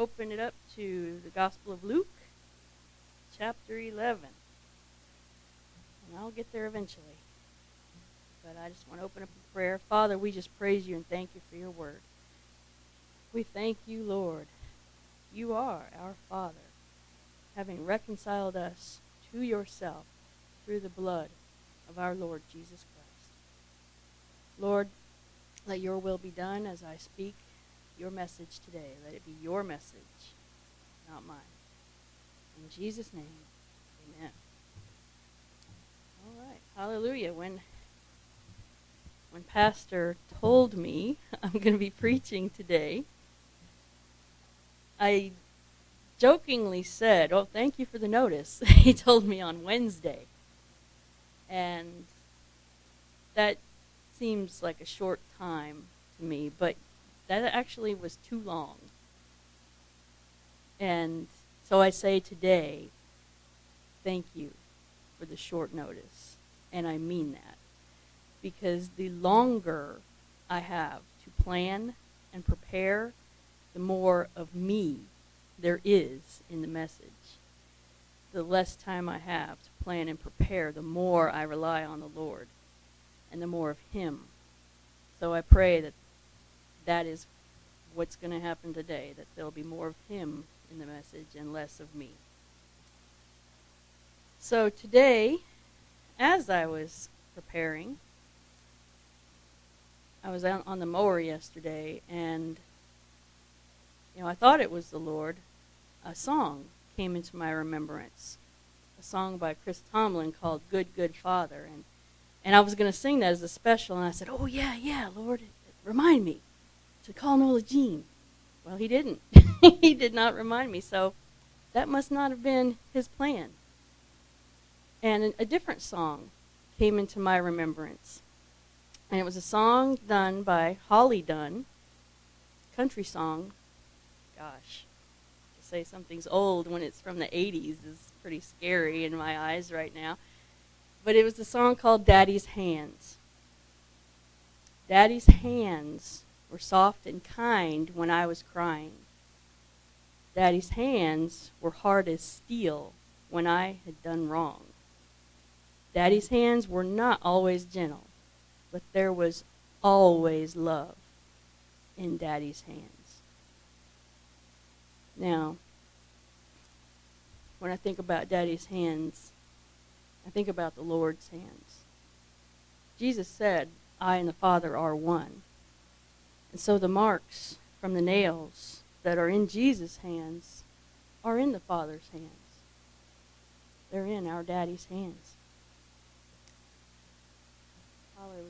open it up to the Gospel of Luke, chapter 11. And I'll get there eventually. But I just want to open up in prayer. Father, we just praise you and thank you for your word. We thank you, Lord. You are our Father, having reconciled us to yourself through the blood of our Lord Jesus Christ. Lord, let your will be done as I speak your message today. Let it be your message, not mine. In Jesus' name, amen. All right, hallelujah. When Pastor told me I'm going to be preaching today, I jokingly said, "Oh, thank you for the notice." He told me on Wednesday. And that seems like a short time to me, but that actually was too long. And so I say today, thank you for the short notice. And I mean that. Because the longer I have to plan and prepare, the more of me there is in the message. The less time I have to plan and prepare, the more I rely on the Lord and the more of him. So I pray that that is what's going to happen today, that there'll be more of him in the message and less of me. So today, as I was preparing, I was out on the mower yesterday, and I thought it was the Lord. A song came into my remembrance, a song by Chris Tomlin called Good, Good Father. And I was going to sing that as a special, and I said, "Oh, yeah, Lord, remind me to call Nola Jean." Well, he didn't. He did not remind me, so that must not have been his plan. And a different song came into my remembrance. And it was a song done by Holly Dunn, country song. Gosh, to say something's old when it's from the 80s is pretty scary in my eyes right now. But it was a song called Daddy's Hands. Daddy's hands were soft and kind when I was crying. Daddy's hands were hard as steel when I had done wrong. Daddy's hands were not always gentle, but there was always love in Daddy's hands. Now, when I think about Daddy's hands, I think about the Lord's hands. Jesus said, "I and the Father are one." And so the marks from the nails that are in Jesus' hands are in the Father's hands. They're in our Daddy's hands. Hallelujah.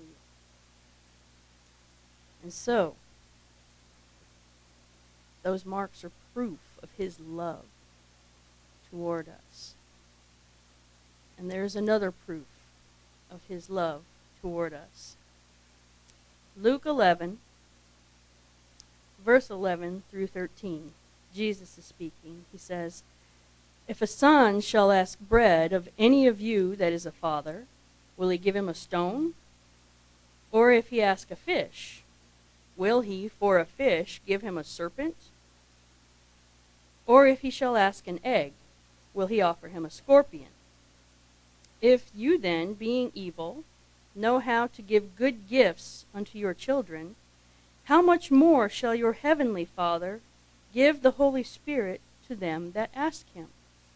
And so, those marks are proof of his love toward us. And there's another proof of his love toward us. Luke 11, verse 11 through 13. Jesus is speaking. He says, "If a son shall ask bread of any of you that is a father, will he give him a stone? Or if he ask a fish, will he for a fish give him a serpent? Or if he shall ask an egg, will he offer him a scorpion? If you then, being evil, know how to give good gifts unto your children, how much more shall your heavenly Father give the Holy Spirit to them that ask him?"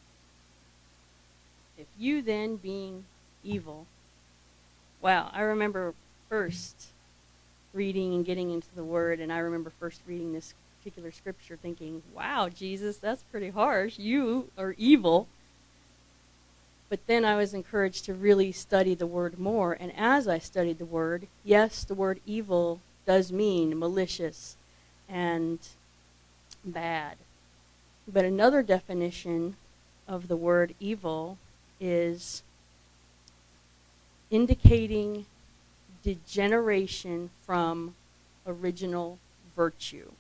If you then, being evil. Wow, I remember first reading and getting into the Word, and I remember first reading this particular scripture thinking, wow, Jesus, that's pretty harsh. You are evil. But then I was encouraged to really study the Word more, and as I studied the Word, yes, the word evil does mean malicious and bad. But another definition of the word evil is indicating degeneration from original virtue.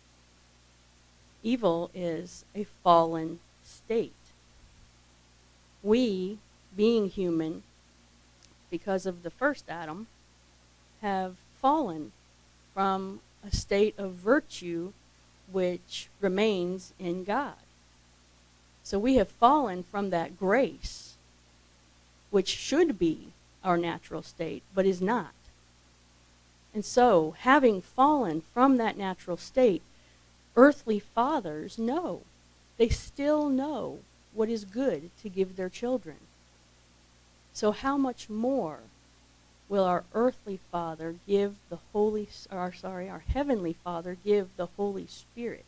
Evil is a fallen state. We, being human, because of the first Adam, have fallen from a state of virtue which remains in God. So we have fallen from that grace, which should be our natural state, but is not. And so, having fallen from that natural state, earthly fathers know. They still know what is good to give their children. So how much more will our earthly Father give the our heavenly Father give the Holy Spirit?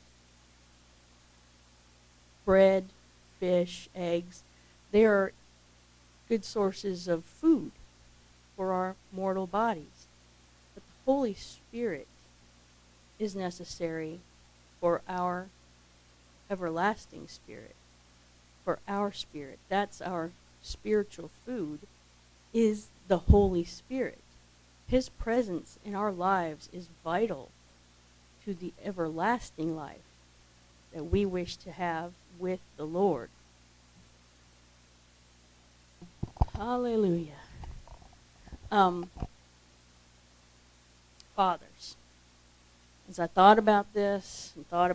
Bread, fish, eggs, they are good sources of food for our mortal bodies. But the Holy Spirit is necessary for our everlasting spirit, for our spirit. That's our spiritual food, is the Holy Spirit. His presence in our lives is vital to the everlasting life that we wish to have with the Lord. Hallelujah. Fathers. As I thought about this, I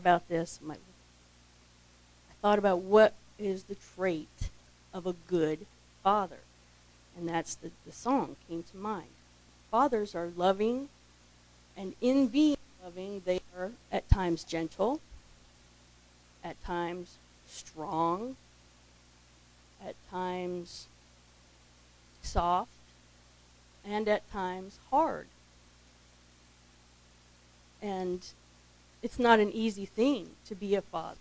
thought about what is the trait of a good father. And that's the song came to mind. Fathers are loving, and in being loving, they are at times gentle, at times strong, at times soft, and at times hard. And it's not an easy thing to be a father.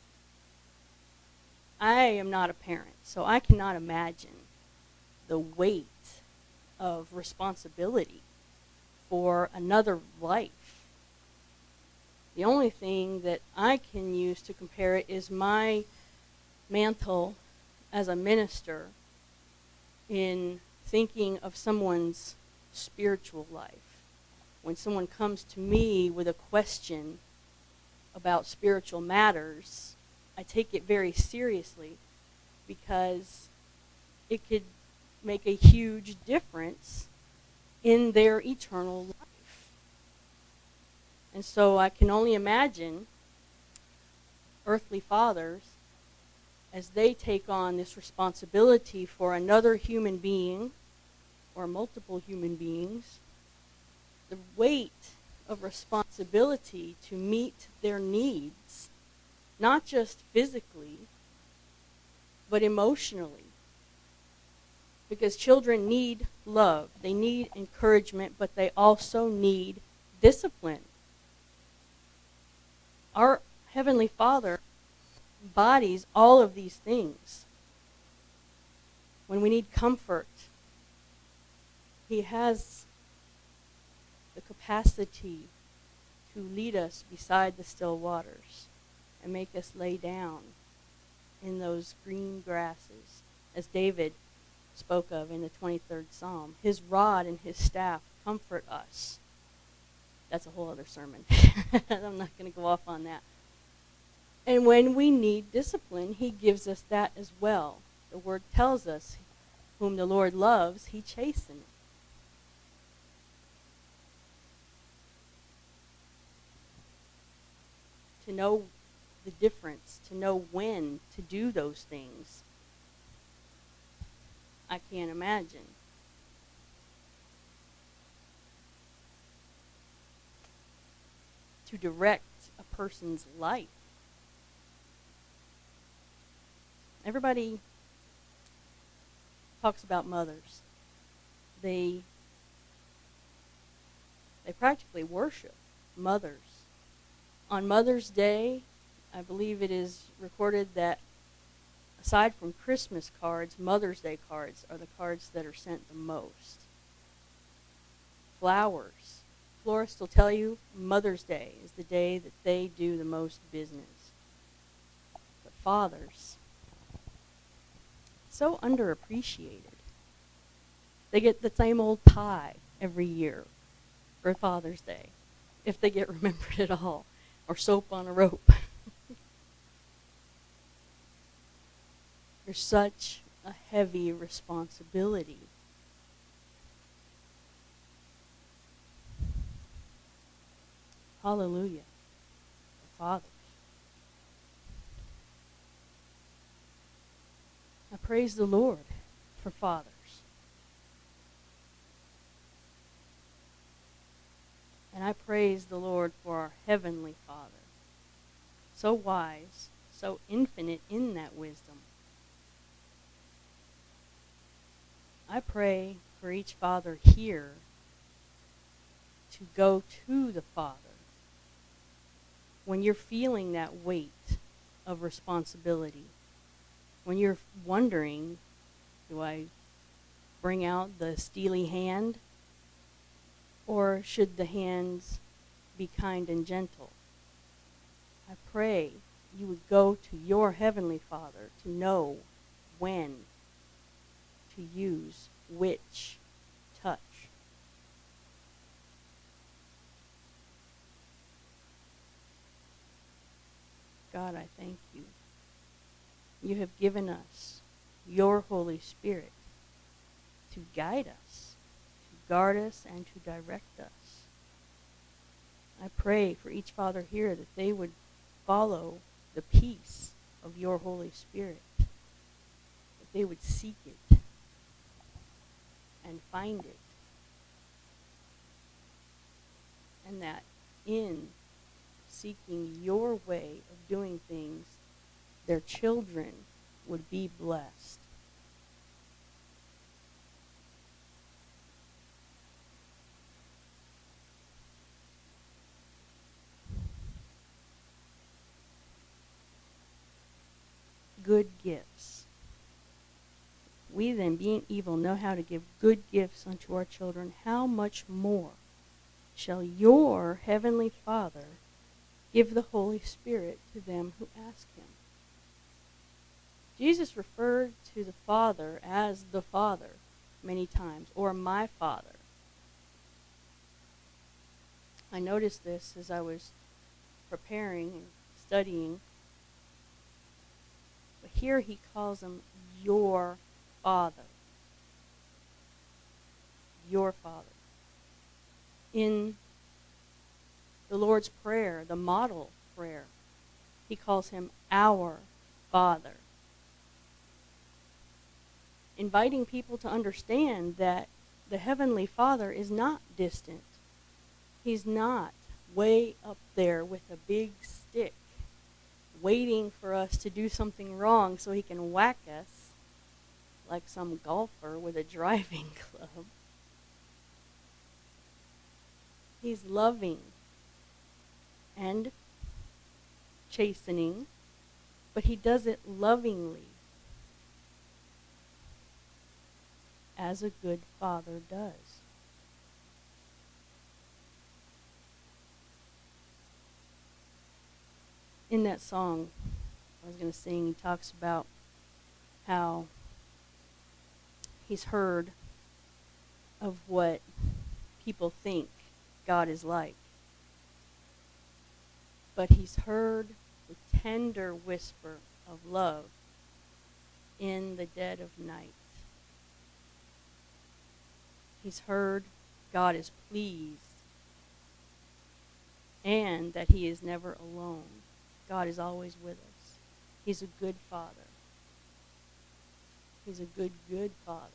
I am not a parent, so I cannot imagine the weight of responsibility for another life. The only thing that I can use to compare it is my mantle as a minister in thinking of someone's spiritual life. When someone comes to me with a question about spiritual matters, I take it very seriously because it could make a huge difference in their eternal life. And so I can only imagine earthly fathers as they take on this responsibility for another human being or multiple human beings, the weight of responsibility to meet their needs, not just physically, but emotionally. Because children need love, they need encouragement, but they also need discipline. Our Heavenly Father embodies all of these things. When we need comfort, He has the capacity to lead us beside the still waters and make us lay down in those green grasses, as David spoke of in the 23rd Psalm. His rod and His staff comfort us. That's a whole other sermon. I'm not going to go off on that. And when we need discipline, He gives us that as well. The Word tells us, whom the Lord loves, He chastens. To know the difference, to know when to do those things, I can't imagine. To direct a person's life. Everybody talks about mothers. They practically worship mothers. On Mother's Day, I believe it is recorded that aside from Christmas cards, Mother's Day cards are the cards that are sent the most. Flowers. Florists will tell you Mother's Day is the day that they do the most business. But fathers, so underappreciated. They get the same old pie every year for Father's Day, if they get remembered at all, or soap on a rope. There's such a heavy responsibility. Hallelujah. The fathers. I praise the Lord for fathers. And I praise the Lord for our Heavenly Father. So wise, so infinite in that wisdom. I pray for each father here to go to the Father when you're feeling that weight of responsibility. When you're wondering, do I bring out the steely hand? Or should the hands be kind and gentle? I pray you would go to your Heavenly Father to know when to use which touch. God, I thank you. You have given us your Holy Spirit to guide us, to guard us, and to direct us. I pray for each father here that they would follow the peace of your Holy Spirit, that they would seek it and find it, and that in seeking your way of doing things, their children would be blessed. Good gifts. We then, being evil, know how to give good gifts unto our children. How much more shall your Heavenly Father give the Holy Spirit to them who ask him? Jesus referred to the Father as the Father many times, or my Father. I noticed this as I was preparing and studying. But here he calls him your Father. Your Father. In the Lord's Prayer, the model prayer, he calls him our Father. Inviting people to understand that the Heavenly Father is not distant. He's not way up there with a big stick, waiting for us to do something wrong so he can whack us like some golfer with a driving club. He's loving and chastening, but he does it lovingly, as a good father does. In that song I was going to sing, he talks about how he's heard of what people think God is like. But he's heard the tender whisper of love in the dead of night. He's heard God is pleased and that he is never alone. God is always with us. He's a good father. He's a good, good father.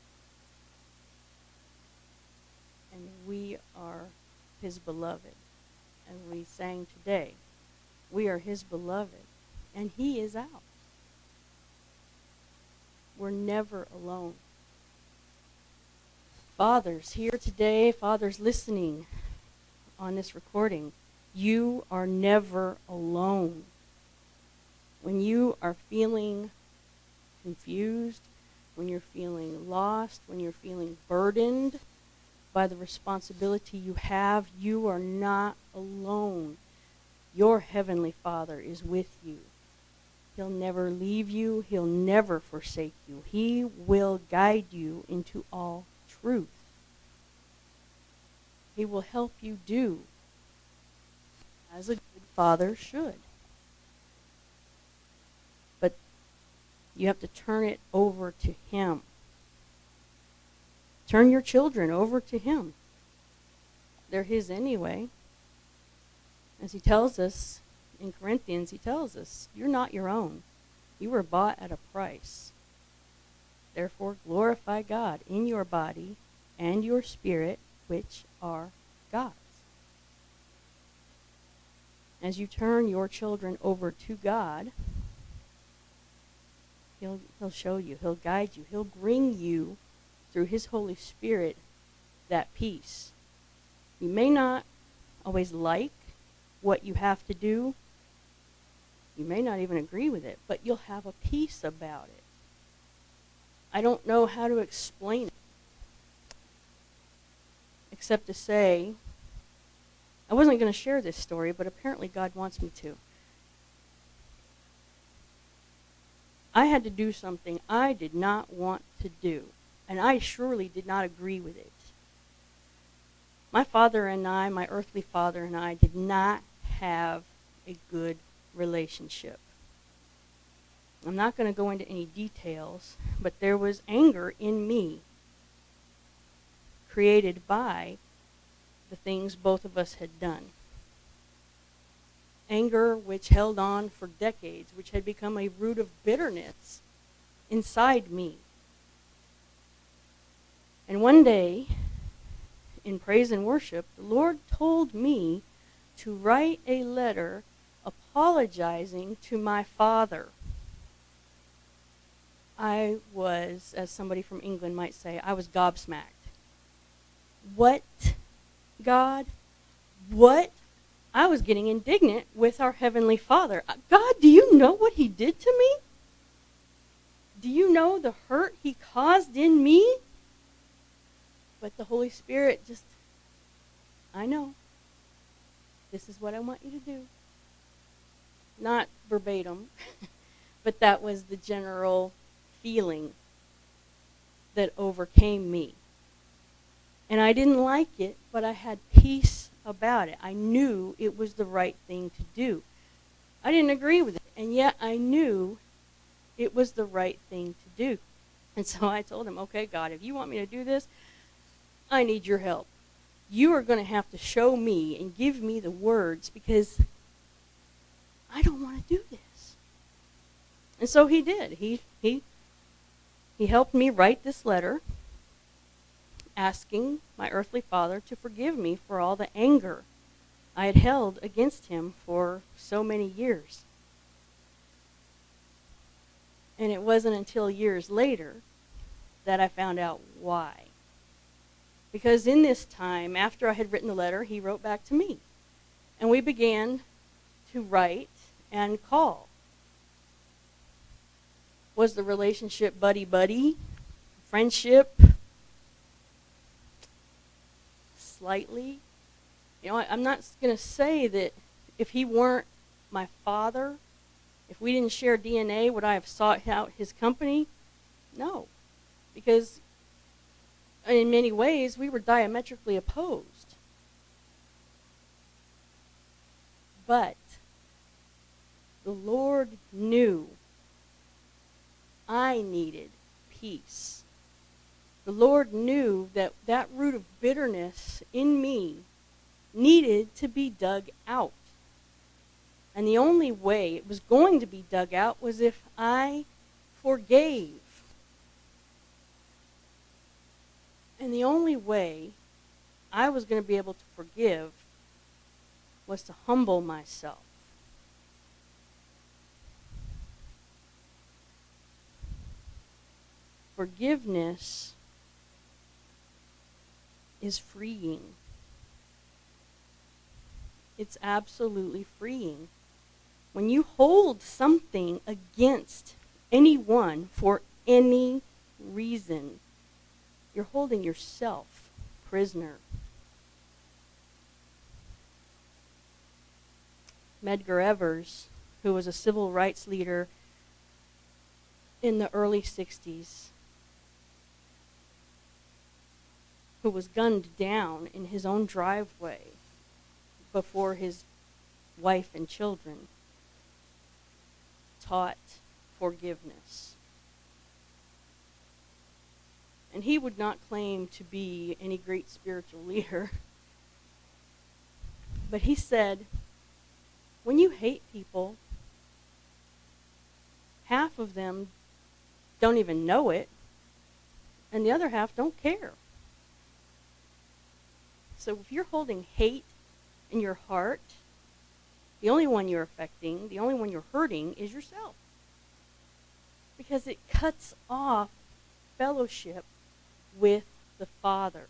And we are his beloved. And we sang today, we are his beloved, and he is ours. We're never alone. Fathers here today, fathers listening on this recording, you are never alone. When you are feeling confused, when you're feeling lost, when you're feeling burdened by the responsibility you have, you are not alone. Your Heavenly Father is with you. He'll never leave you. He'll never forsake you. He will guide you into all truth. He will help you do as a good father should. But you have to turn it over to him. Turn your children over to him. They're his anyway. As he tells us in Corinthians, he tells us, you're not your own. You were bought at a price. Therefore, glorify God in your body and your spirit, which are God's. As you turn your children over to God, He'll show you, He'll guide you, He'll bring you through His Holy Spirit that peace. You may not always like what you have to do. You may not even agree with it, but you'll have a peace about it. I don't know how to explain it, except to say, I wasn't going to share this story, but apparently God wants me to. I had to do something I did not want to do, and I surely did not agree with it. My father and I, my earthly father and I, did not have a good relationship. I'm not going to go into any details, but there was anger in me created by the things both of us had done. Anger which held on for decades, which had become a root of bitterness inside me. And one day, in praise and worship, the Lord told me to write a letter apologizing to my father. I was, as somebody from England might say, I was gobsmacked. What? God? What? I was getting indignant with our Heavenly Father. God, do you know what He did to me? Do you know the hurt He caused in me? But the Holy Spirit just, I know. This is what I want you to do. Not verbatim, but that was the general feeling that overcame me. And I didn't like it, but I had peace about it. I knew it was the right thing to do. I didn't agree with it, and yet I knew it was the right thing to do. And so I told him, okay, God, if you want me to do this, I need your help. You are going to have to show me and give me the words, because I don't want to do this. And so he did. He helped me write this letter asking my earthly father to forgive me for all the anger I had held against him for so many years. And it wasn't until years later that I found out why. Because in this time, after I had written the letter, he wrote back to me. And we began to write and call. Was the relationship buddy-buddy? Friendship? Slightly. You know, I'm not going to say that if he weren't my father, if we didn't share DNA, would I have sought out his company? No. Because in many ways, we were diametrically opposed. But the Lord knew I needed peace. The Lord knew that that root of bitterness in me needed to be dug out. And the only way it was going to be dug out was if I forgave. And the only way I was going to be able to forgive was to humble myself. Forgiveness is freeing. It's absolutely freeing. When you hold something against anyone for any reason, you're holding yourself prisoner. Medgar Evers, who was a civil rights leader in the early 60s, who was gunned down in his own driveway before his wife and children, taught forgiveness. And he would not claim to be any great spiritual leader, but he said, When you hate people, half of them don't even know it, and the other half don't care. So if you're holding hate in your heart, the only one you're affecting, the only one you're hurting is yourself. Because it cuts off fellowship with the Father.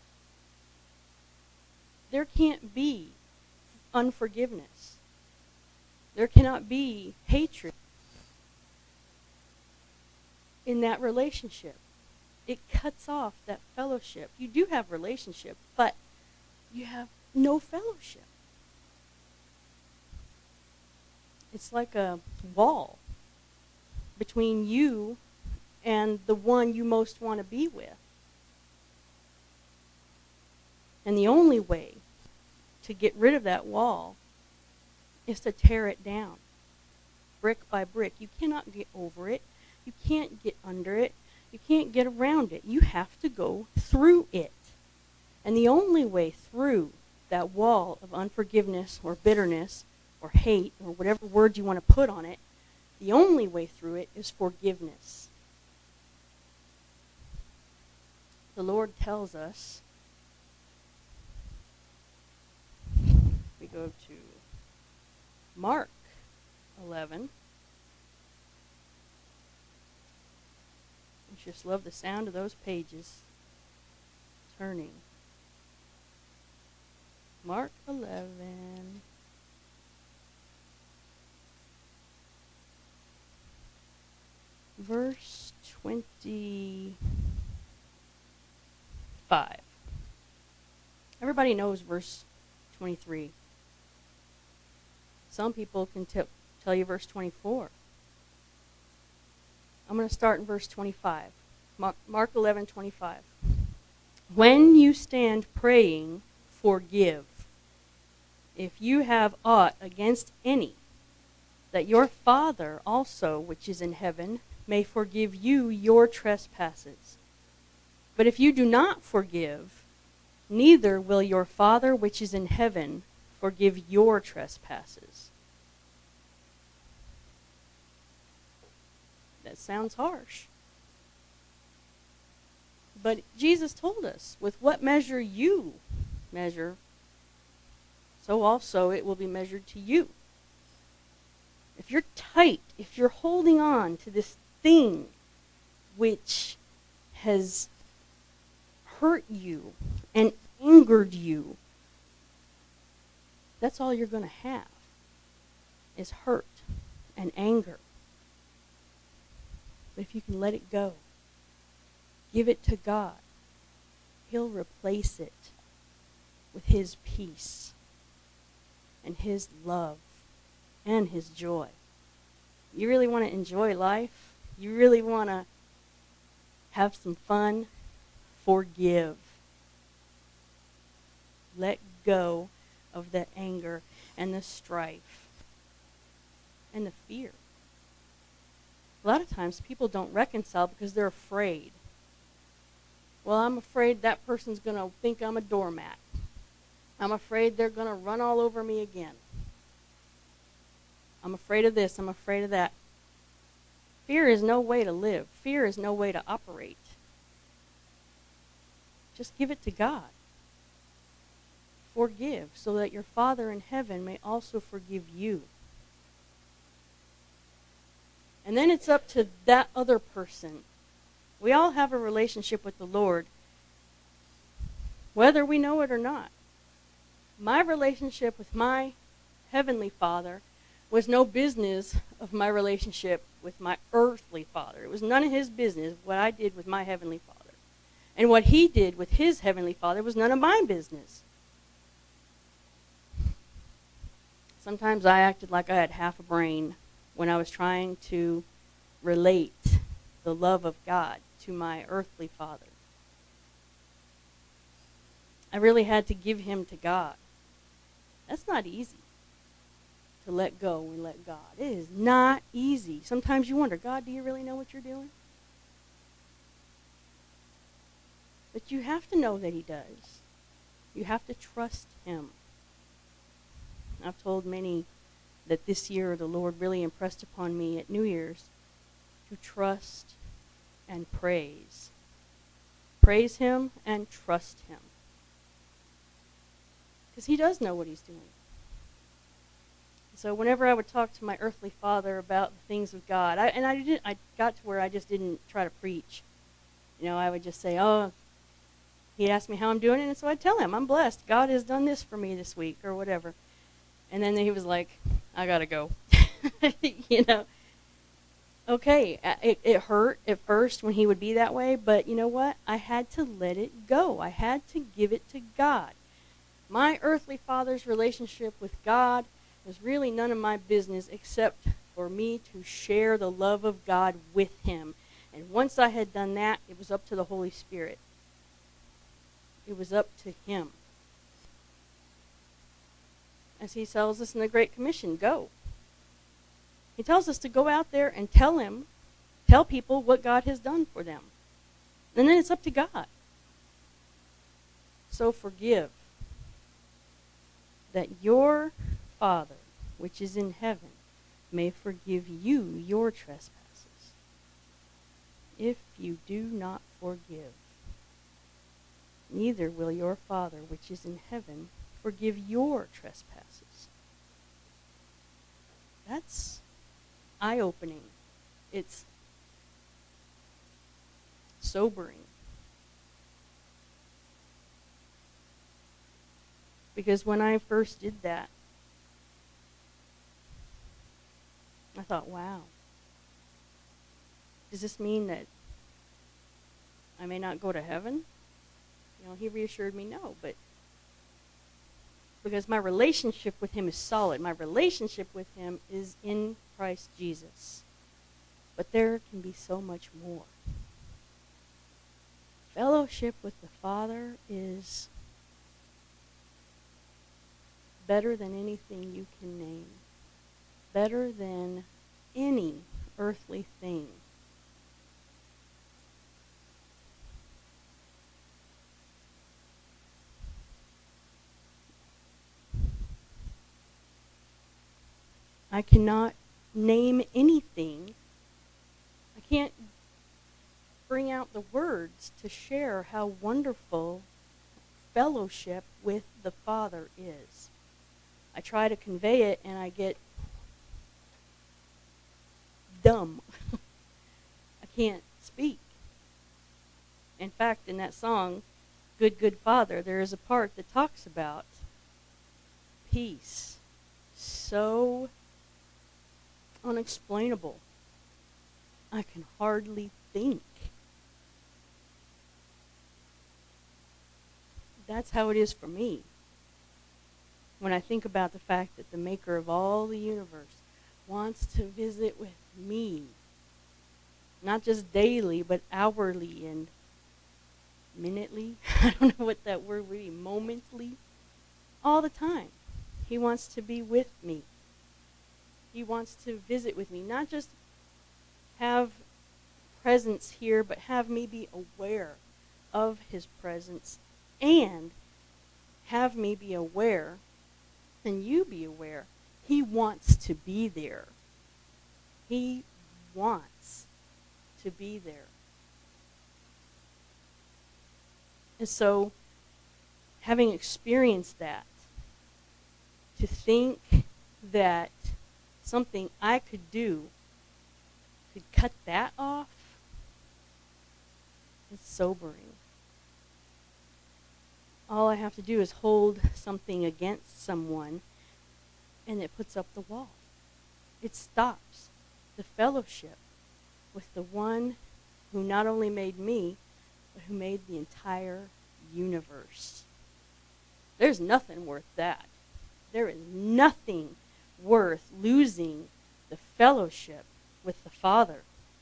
There can't be unforgiveness. There cannot be hatred in that relationship. It cuts off that fellowship. You do have relationship, but you have no fellowship. It's like a wall between you and the one you most want to be with. And the only way to get rid of that wall is to tear it down, brick by brick. You cannot get over it. You can't get under it. You can't get around it. You have to go through it. And the only way through that wall of unforgiveness or bitterness or hate or whatever word you want to put on it, the only way through it is forgiveness. The Lord tells us, we go to Mark 11. I just love the sound of those pages turning. Mark 11. Verse 25. Everybody knows verse 23. Some people can tell you verse 24. I'm going to start in verse 25. Mark 11:25. When you stand praying, forgive, if you have aught against any, that your Father also, which is in heaven, may forgive you your trespasses. But if you do not forgive, neither will your Father, which is in heaven, forgive your trespasses. That sounds harsh. But Jesus told us, with what measure you measure, so also it will be measured to you. If you're tight, if you're holding on to this thing which has hurt you and angered you, that's all you're going to have is hurt and anger. But if you can let it go, give it to God, He'll replace it with His peace and His love and His joy. You really want to enjoy life? You really want to have some fun? Forgive. Let go of the anger and the strife and the fear. A lot of times people don't reconcile because they're afraid. Well, I'm afraid that person's going to think I'm a doormat. I'm afraid they're going to run all over me again. I'm afraid of this. I'm afraid of that. Fear is no way to live. Fear is no way to operate. Just give it to God. Forgive so that your Father in heaven may also forgive you. And then it's up to that other person. We all have a relationship with the Lord, whether we know it or not. My relationship with my Heavenly Father was no business of my relationship with my earthly father. It was none of his business what I did with my Heavenly Father. And what he did with his Heavenly Father was none of my business. Sometimes I acted like I had half a brain when I was trying to relate the love of God to my earthly father. I really had to give him to God. That's not easy, to let go and let God. It is not easy. Sometimes you wonder, God, do you really know what you're doing? But you have to know that He does. You have to trust Him. I've told many that this year the Lord really impressed upon me at New Year's to trust and praise. Praise Him and trust Him. Because He does know what He's doing. So whenever I would talk to my earthly father about the things of God, I got to where I just didn't try to preach. I would just say, oh, he'd ask me how I'm doing, and so I'd tell him, I'm blessed. God has done this for me this week, or whatever. And then he was like, I gotta go. Okay, it hurt at first when he would be that way, but you know what? I had to let it go. I had to give it to God. My earthly father's relationship with God was really none of my business except for me to share the love of God with him. And once I had done that, it was up to the Holy Spirit. It was up to Him. As He tells us in the Great Commission, go. He tells us to go out there and tell people what God has done for them. And then it's up to God. So forgive, that your Father, which is in heaven, may forgive you your trespasses. If you do not forgive, neither will your Father, which is in heaven, forgive your trespasses. That's eye-opening. It's sobering. Because when I first did that, I thought, wow. Does this mean that I may not go to heaven? He reassured me, no, but because my relationship with Him is solid. My relationship with Him is in Christ Jesus. But there can be so much more. Fellowship with the Father is better than anything you can name. Better than any earthly thing. I cannot name anything. I can't bring out the words to share how wonderful fellowship with the Father is. I try to convey it and I get dumb. I can't speak. In fact, in that song, Good, Good Father, there is a part that talks about peace. So unexplainable. I can hardly think. That's how it is for me. When I think about the fact that the maker of all the universe wants to visit with me, not just daily, but hourly and minutely. I don't know what that word would be, momently. All the time. He wants to be with me. He wants to visit with me, not just have presence here, but have me be aware of His presence and have me be aware, and you be aware, He wants to be there. He wants to be there. And so, having experienced that, to think that something I could do could cut that off, it's sobering. All I have to do is hold something against someone, and it puts up the wall. It stops the fellowship with the one who not only made me, but who made the entire universe. There's nothing worth that. There is nothing worth losing the fellowship with the Father.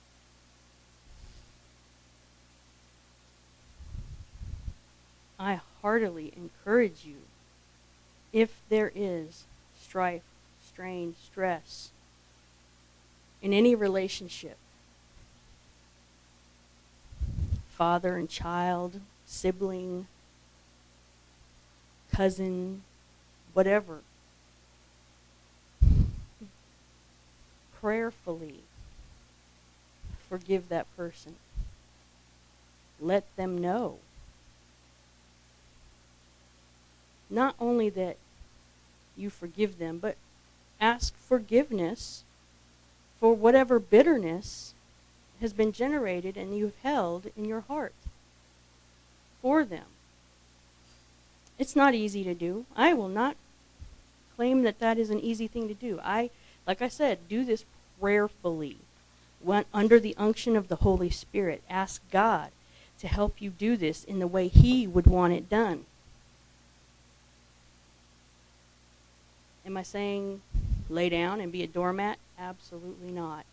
I heartily encourage you, if there is strife, strain, stress in any relationship, father and child, sibling, cousin, whatever, prayerfully forgive that person. Let them know. Not only that you forgive them, but ask forgiveness for whatever bitterness has been generated and you've held in your heart for them. It's not easy to do. I will not claim that that is an easy thing to do. Like I said, do this prayerfully, under the unction of the Holy Spirit. Ask God to help you do this in the way He would want it done. Am I saying lay down and be a doormat? Absolutely not.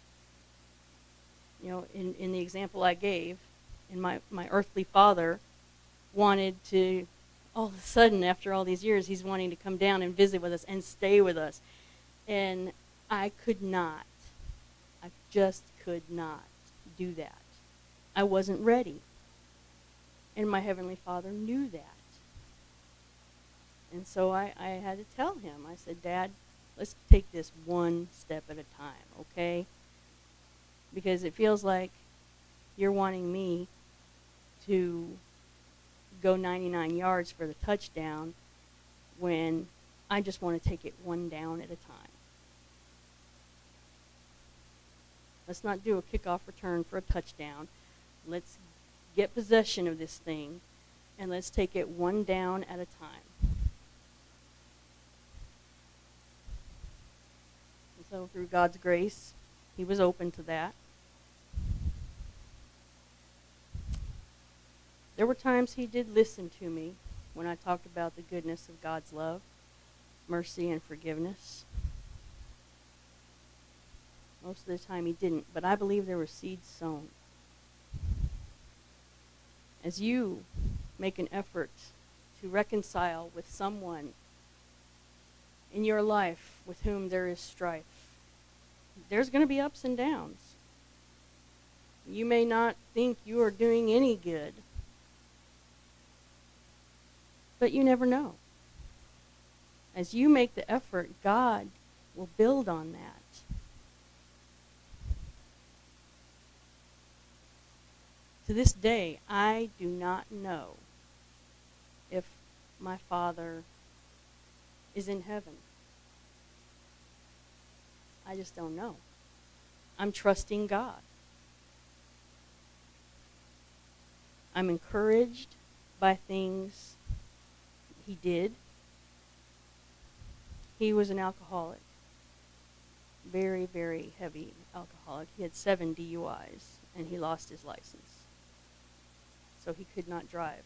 You know, in the example I gave, my earthly father wanted to, all of a sudden, after all these years, he's wanting to come down and visit with us and stay with us. And I could not. I just could not do that. I wasn't ready. And my Heavenly Father knew that. And so I had to tell him, I said, Dad, let's take this one step at a time, okay? Because it feels like you're wanting me to go 99 yards for the touchdown when I just want to take it one down at a time. Let's not do a kickoff return for a touchdown. Let's get possession of this thing, and let's take it one down at a time. And so through God's grace, He was open to that. There were times He did listen to me when I talked about the goodness of God's love, mercy, and forgiveness. Most of the time He didn't, but I believe there were seeds sown. As you make an effort to reconcile with someone in your life with whom there is strife, there's going to be ups and downs. You may not think you are doing any good, but you never know. As you make the effort, God will build on that. To this day, I do not know if my Father is in heaven. I just don't know. I'm trusting God. I'm encouraged by things He did. He was an alcoholic. Very, very heavy alcoholic. He had 7 DUIs, and he lost his license. So he could not drive.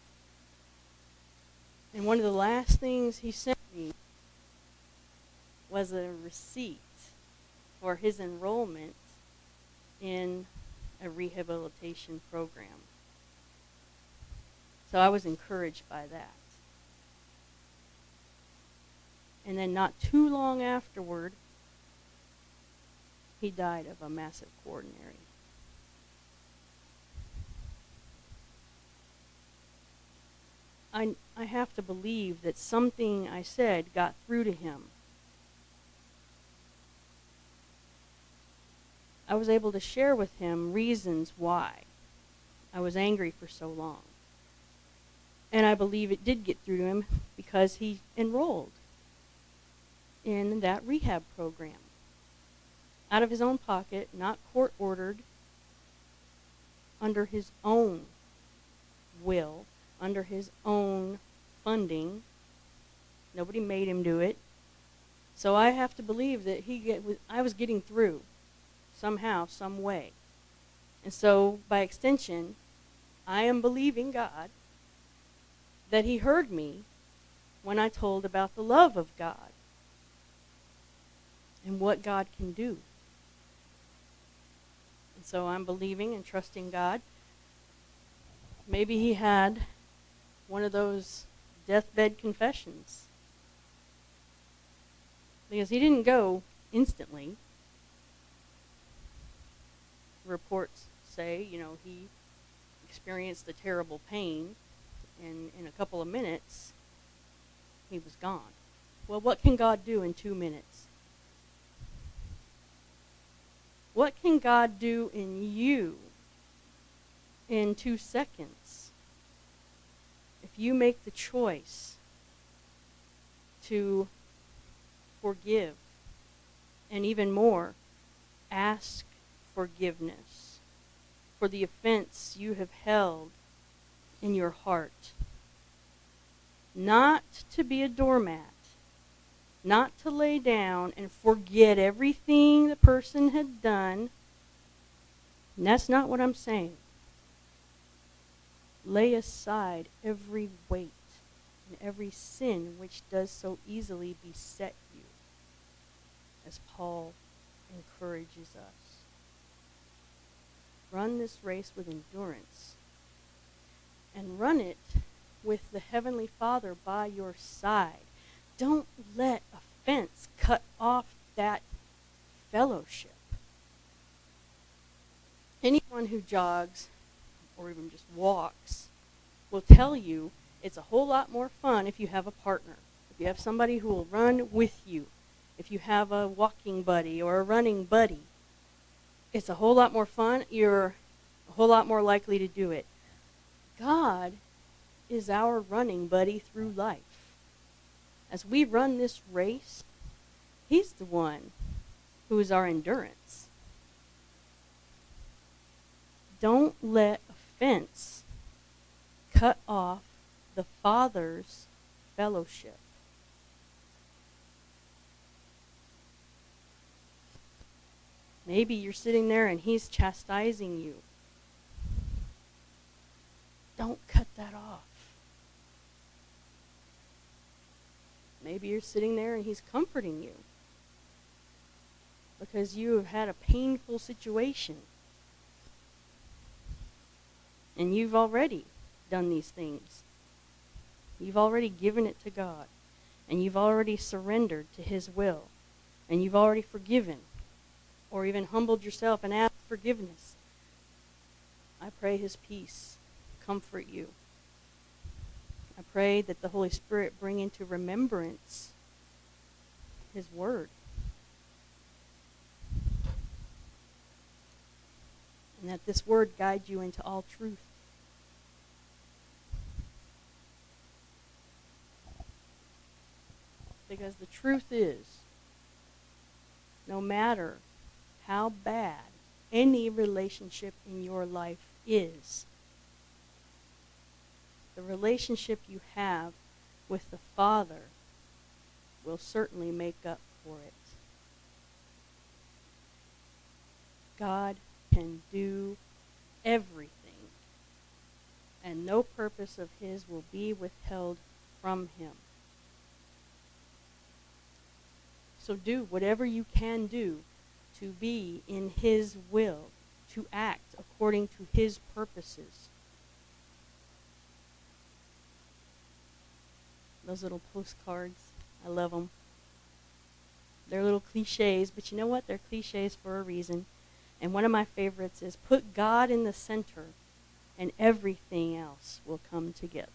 And one of the last things he sent me was a receipt for his enrollment in a rehabilitation program. So I was encouraged by that. And then not too long afterward, he died of a massive coronary. I have to believe that something I said got through to him. I was able to share with him reasons why I was angry for so long. And I believe it did get through to him because he enrolled in that rehab program. Out of his own pocket, not court-ordered, under his own will, under his own funding. Nobody made him do it. So I have to believe that I was getting through somehow, some way. And so, by extension, I am believing God that He heard me when I told about the love of God and what God can do. And so I'm believing and trusting God. Maybe He had one of those deathbed confessions, because He didn't go instantly. Reports say, He experienced a terrible pain, and in a couple of minutes, He was gone. Well, what can God do in 2 minutes? What can God do in you in 2 seconds if you make the choice to forgive, and even more, ask forgiveness for the offense you have held in your heart? Not to be a doormat, not to lay down and forget everything the person had done. And that's not what I'm saying. Lay aside every weight and every sin which does so easily beset you, as Paul encourages us. Run this race with endurance, and run it with the Heavenly Father by your side. Don't let offense cut off that fellowship. Anyone who jogs or even just walks will tell you it's a whole lot more fun if you have a partner. If you have somebody who will run with you, if you have a walking buddy or a running buddy, it's a whole lot more fun. You're a whole lot more likely to do it. God is our running buddy through life. As we run this race, He's the one who is our endurance. Don't let offense cut off the Father's fellowship. Maybe you're sitting there and He's chastising you. Don't cut that off. Maybe you're sitting there and He's comforting you because you have had a painful situation. And you've already done these things. You've already given it to God. And you've already surrendered to His will. And you've already forgiven. Or even humbled yourself and asked forgiveness. I pray His peace comfort you. I pray that the Holy Spirit bring into remembrance His word. And that this word guide you into all truth. Because the truth is, no matter how bad any relationship in your life is, the relationship you have with the Father will certainly make up for it. God can do everything, and no purpose of His will be withheld from Him. So do whatever you can do to be in His will, to act according to His purposes. Those little postcards, I love them. They're little cliches, but you know what? They're cliches for a reason. And one of my favorites is, put God in the center and everything else will come together.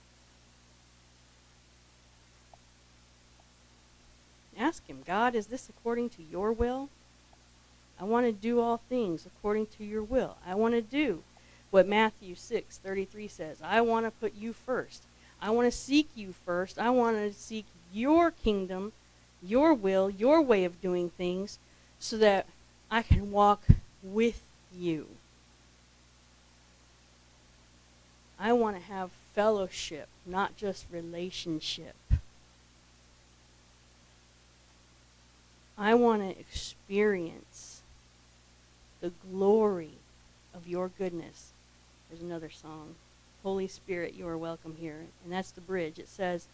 Ask Him, God, is this according to your will? I want to do all things according to your will. I want to do what Matthew 6:33 says. I want to put you first. I want to seek you first. I want to seek your kingdom, your will, your way of doing things, so that I can walk with you. I want to have fellowship, not just relationship. I want to experience the glory of your goodness. There's another song, Holy Spirit, you are welcome here. And that's the bridge. It says,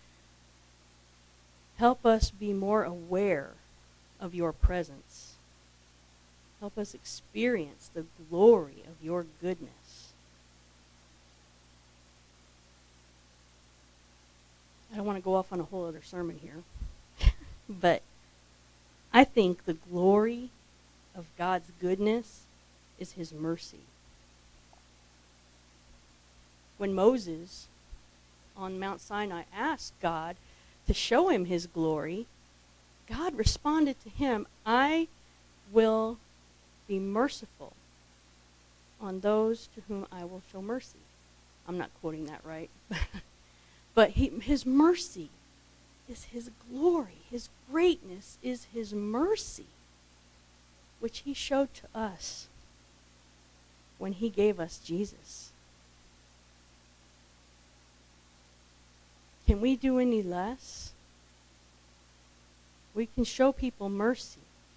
help us be more aware of your presence. Help us experience the glory of your goodness. I don't want to go off on a whole other sermon here, but I think the glory of God's goodness is His mercy. When Moses on Mount Sinai asked God to show him His glory, God responded to him, I will be merciful on those to whom I will show mercy. I'm not quoting that right. But his mercy is his glory. His greatness is his mercy, which he showed to us when he gave us Jesus. Can we do any less? We can show people mercy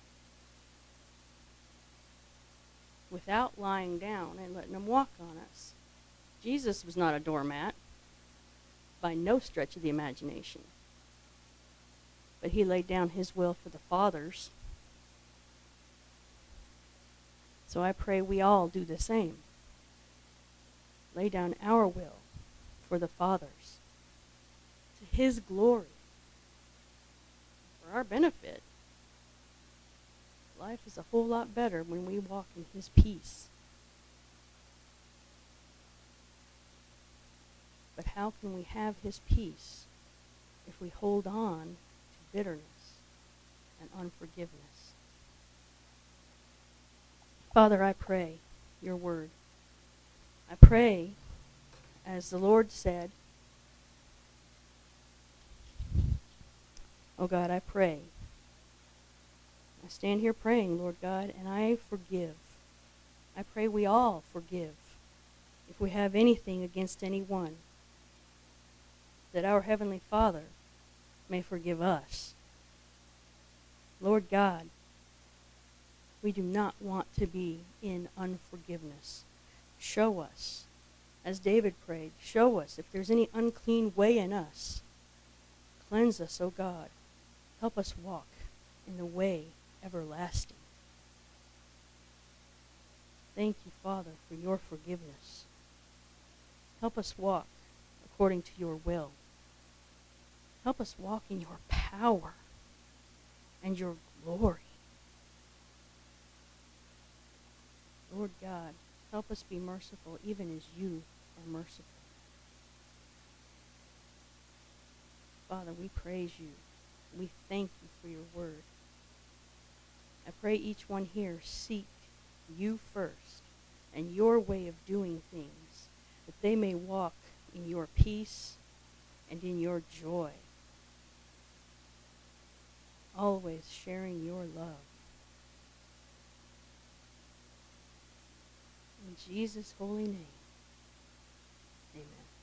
without lying down and letting them walk on us. Jesus was not a doormat by no stretch of the imagination. But he laid down his will for the Father's. So I pray we all do the same. Lay down our will for the Father's, to his glory, for our benefit. Life is a whole lot better when we walk in his peace. But how can we have his peace if we hold on to bitterness and unforgiveness? Father, I pray your word. I pray, as the Lord said, oh God, I pray. I stand here praying, Lord God, and I forgive. I pray we all forgive if we have anything against anyone, that our Heavenly Father may forgive us. Lord God, we do not want to be in unforgiveness. Show us, as David prayed, show us if there's any unclean way in us. Cleanse us, O God. Help us walk in the way everlasting. Thank you, Father, for your forgiveness. Help us walk according to your will. Help us walk in your power and your glory. Lord God, help us be merciful even as you are merciful. Father, we praise you. We thank you for your word. I pray each one here seek you first and your way of doing things, that they may walk in your peace and in your joy, always sharing your love. In Jesus' holy name, amen.